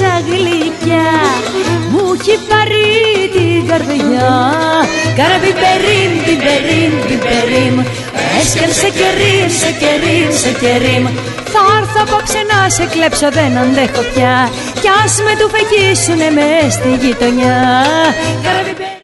γλώσσα γλυκιά μου έχει πάρει την καρδιά. Καραμπιμπερίμ, πιμπερίμ, πιμπερίμ, έσκεν σε κερίμ, σε κερίμ, σε κερίμ. Θα έρθω απόψε να σε κλέψω, δεν αντέχω πια, κι ας με του φεγγίσουνε μες στη γειτονιά.